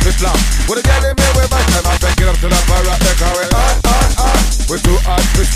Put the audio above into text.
it slam. With a girl in me, we back time, I take it up to the parrot, because we hot. We too hot.